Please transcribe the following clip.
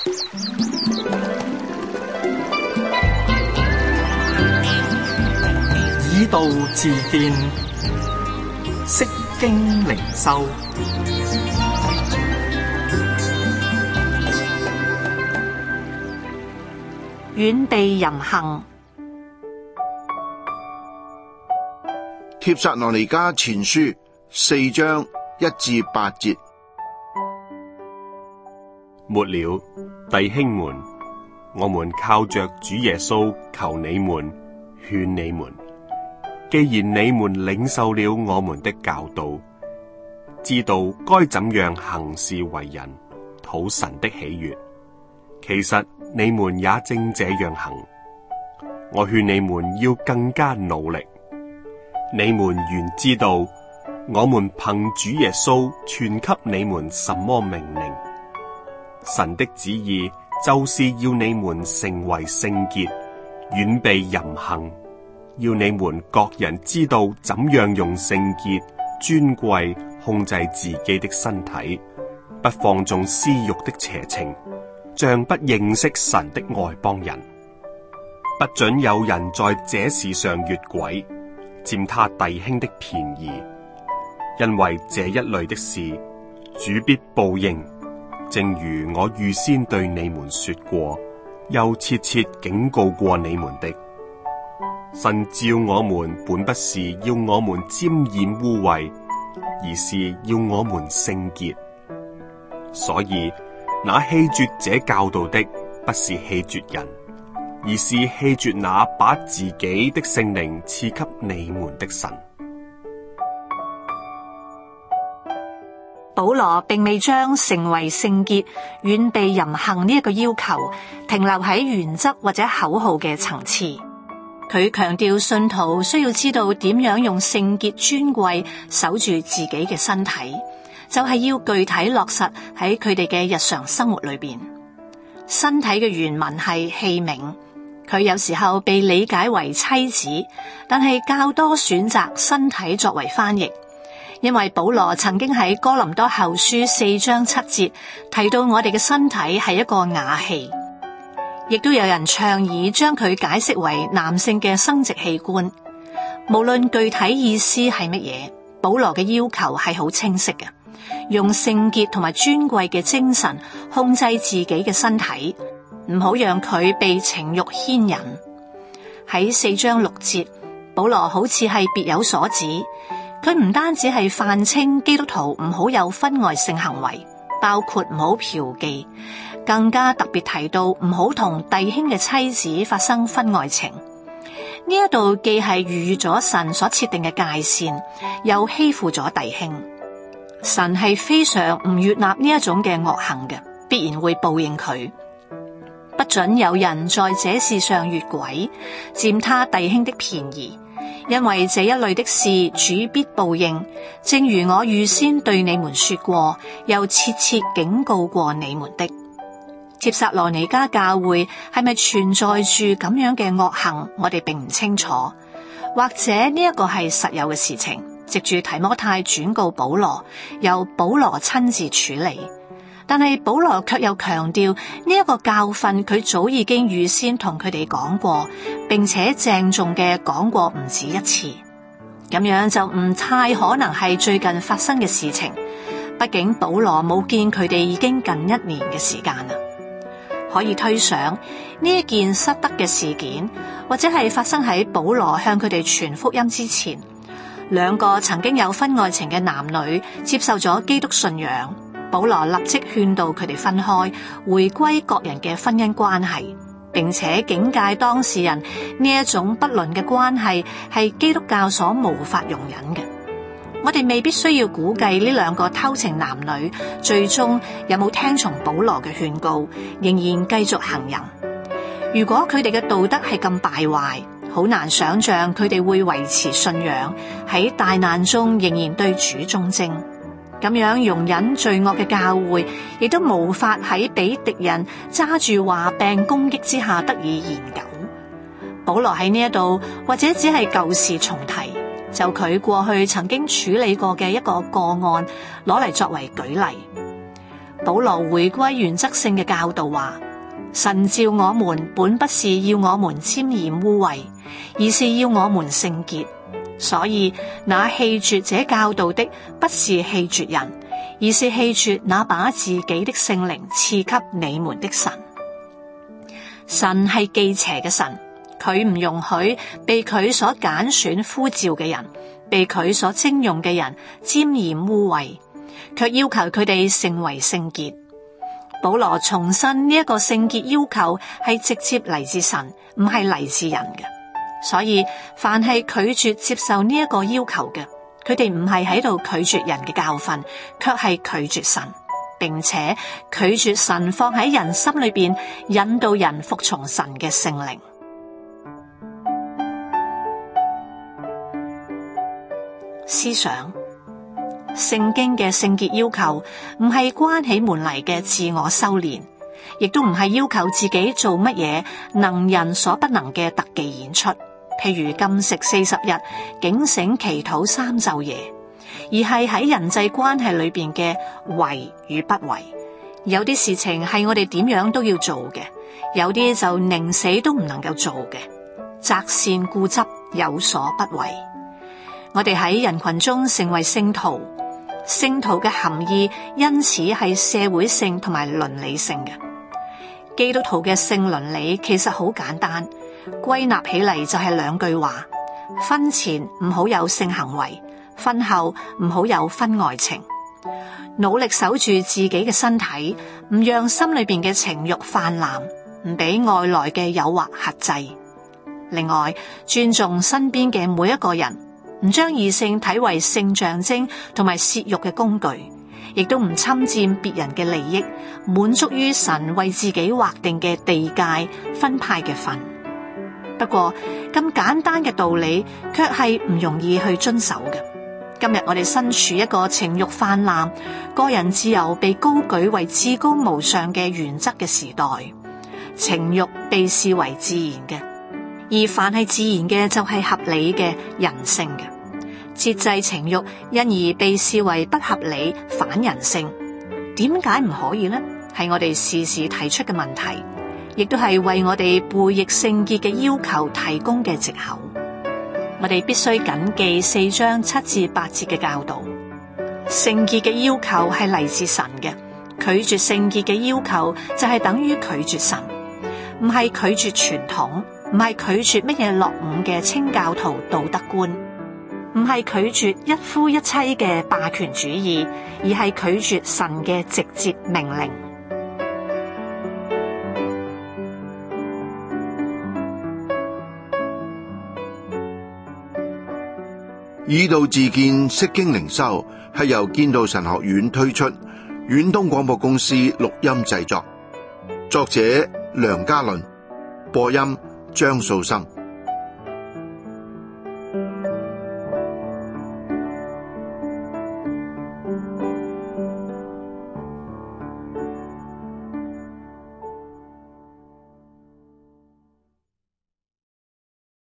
以道治變，釋經靈修。 遠避淫行。 帖撒羅尼迦前書4章1至8節。 末了，弟兄們，我們靠着主耶穌求你們，勸你們，既然你們領受了我們的教導，知道該怎樣行事為人，討神的喜悅，其實你們也正這樣行。我勸你們要更加努力。你們原知道，我們憑主耶穌傳給你們什麼命令。神的旨意就是要你們成為聖潔，遠避淫行，要你們各人知道怎樣用聖潔、尊貴控制自己的身體，不放縱私欲的邪情，像不認識神的外邦人。不准有人在這事上越軌，佔他弟兄的便宜，因為這一類的事，主必報應。正如我預先對你們說過，又切切警告過你們的。神召我們本不是要我們沾染污穢，而是要我們聖潔。所以那棄絕這教導的，不是棄絕人，而是棄絕那把自己的聖靈賜給你們的神。 保羅並未將成為聖潔、遠避淫行呢一個要求停留喺原則或者口號嘅層次。佢強調信徒需要知道點樣用聖潔尊貴守住自己嘅身體，就係要具體落實喺佢哋嘅日常生活裏邊。身體嘅原文係器皿，佢有時候被理解為妻子，但係較多選擇身體作為翻譯。因為保羅曾經喺哥林多後書4章7節提到我哋嘅身體係一個瓦器，亦都有人倡議將佢解釋為男性嘅生殖器官。無論具體意思係乜嘢，保羅嘅要求係好清晰嘅，用聖潔同埋尊貴嘅精神控制自己嘅身體，唔好讓佢被情慾牽引。喺4章6節，保羅好似係別有所指。佢唔單止係泛稱基督徒唔好有婚外性行為，包括唔好嫖妓，更加特別提到唔好同弟兄嘅妻子發生婚外情。呢一度既係逾越咗神所設定嘅界線，又欺負咗弟兄。神係非常唔悅納呢一種嘅惡行嘅，必然會報應佢。不准有人在這事上越軌，佔他弟兄的便宜。因為這一類的事，主必報應，正如我預先對你們說過，又切切警告過你們的。帖撒羅尼迦教會係咪存在住咁樣嘅惡行，我哋並唔清楚，或者呢一個係實有嘅事情，藉住提摩太轉告保羅，由保羅親自處理。但係保羅卻又強調呢一個教訓，佢早已經預先同佢哋講過，並且鄭重嘅講過唔止一次。咁樣就唔太可能係最近發生嘅事情，畢竟保羅冇見佢哋已經近1年嘅時間啦。可以推想呢一件失德嘅事件，或者係發生喺保羅向佢哋傳福音之前，2個曾經有婚外情嘅男女接受咗基督信仰。保羅立即勸導佢哋分開，回歸各人嘅婚姻關係，並且警戒當事人呢一種不倫嘅關係係基督教所無法容忍嘅。我哋未必需要估計呢2個偷情男女最終有冇聽從保羅嘅勸告，仍然繼續行淫。如果佢哋嘅道德係咁敗壞，好難想象佢哋會維持信仰，喺大難中仍然對主忠貞。咁樣容忍罪惡嘅教會，亦都無法喺俾敵人揸住話柄攻擊之下得以延久。保羅喺呢一度或者只係舊事重提，就佢過去曾經處理過嘅一個個案攞嚟作為舉例。 保羅回歸原則性嘅教導話，神召我們本不是要我們沾染污穢，而是要我們聖潔。所以那棄絕這教導的，不是棄絕人，而是棄絕那把自己的聖靈賜給你們的神。神係忌邪嘅神，佢唔容許被佢所揀選呼召嘅人，被佢所徵用嘅人沾染污穢，卻要求佢哋成為聖潔。保羅重申呢一個聖潔要求係直接嚟自神，唔係嚟自人嘅。所以凡係拒絕接受呢一個要求嘅，佢哋唔係喺度拒絕人嘅教訓，卻係拒絕神，並且拒絕神放喺人心裏邊引導人服從神嘅聖靈。思想聖經嘅聖潔要求唔係關起門嚟嘅自我修煉，亦都唔係要求自己做乜嘢能人所不能嘅特技演出，譬如禁食40日、警醒祈禱3晝夜，而係喺人際關係裏邊嘅為與不為。有啲事情係我哋點樣都要做嘅，有啲就寧死都唔能夠做嘅，擇善固執，有所不為。我哋喺人群中成為聖徒，聖徒嘅含義因此係社會性同埋倫理性嘅。基督徒嘅性倫理其實好簡單，歸納起嚟就係2句話：婚前唔好有性行為，婚後唔好有婚外情。努力守住自己嘅身體，唔讓心裏邊嘅情慾泛濫，唔俾外來嘅誘惑轄制。另外，尊重身邊嘅每一個人，唔將異性睇為性象徵同埋洩慾嘅工具，亦都唔侵佔別人嘅利益，滿足於神為自己劃定嘅地界分派嘅份。不過咁簡單嘅道理，卻係唔容易去遵守嘅。今日我哋身處一個情慾泛濫、個人自由被高舉為至高無上嘅原則嘅時代，情慾被視為自然嘅，而凡係自然嘅就係合理嘅、人性嘅。節制情慾因而被視為不合理、反人性。點解唔可以呢？係我哋時時提出嘅問題，亦都係為我哋背逆聖潔嘅要求提供嘅藉口。我哋必須謹記4章7至8節嘅教導。聖潔嘅要求係嚟自神嘅，拒絕聖潔嘅要求就係等於拒絕神，唔係拒絕傳統，唔係拒絕乜嘢落伍嘅清教徒道德觀，唔係拒絕一夫一妻嘅霸權主義，而係拒絕神嘅直接命令。 以道自見，釋經靈修係由建道神學院推出，遠東廣播公司錄音製作，作者梁家麟，播音張素心。